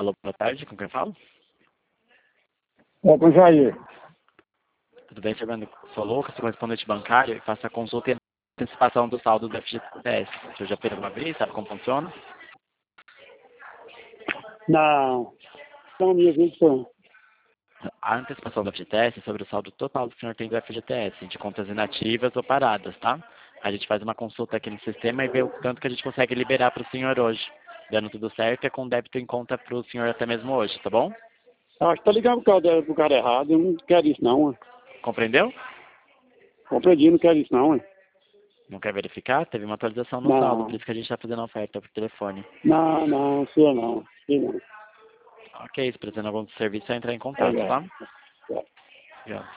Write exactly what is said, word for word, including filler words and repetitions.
Alô, boa tarde, com quem falo? É, com Jair. Tudo bem, Fernando? Sou louca, sou correspondente bancário e faço a consulta e antecipação do saldo do F G T S. O senhor já fez uma vez, sabe como funciona? Não. São minhas intenções. A antecipação do F G T S é sobre o saldo total que o senhor tem do F G T S, de contas inativas ou paradas, tá? A gente faz uma consulta aqui no sistema e vê o tanto que a gente consegue liberar para o senhor hoje. Dando tudo certo, é com débito em conta para o senhor até mesmo hoje, tá bom? Acho que tá ligado pro cara, pro cara errado. Eu não quero isso não, ué. Compreendeu? Compreendi, não quero isso não, ué. Não quer verificar? Teve uma atualização no saldo, por Não. isso que a gente está fazendo a oferta por telefone. Não, não, sei não. Sei não. Ok, se precisando de algum serviço, é entrar em contato, Obrigado. tá? Já.